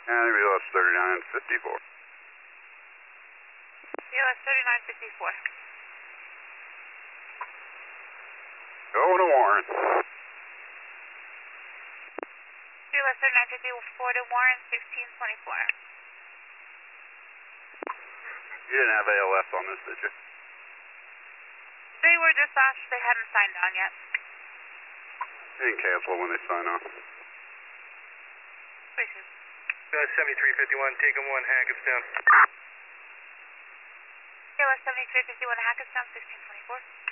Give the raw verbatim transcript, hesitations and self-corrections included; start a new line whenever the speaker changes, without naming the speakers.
And V L S thirty-nine fifty-four.
V L S thirty-nine fifty-four.
Going to Warren.
V L S thirty-nine fifty-four to Warren, sixteen twenty-four.
You didn't have A L S on this, did you?
They were dispatched, they hadn't signed down yet.
You didn't cancel when they sign off.
Appreciate it.
V L S seventy-three fifty-one, taking one, Hackettstown.
V L S seventy-three fifty-one, Hackettstown, sixteen twenty-four.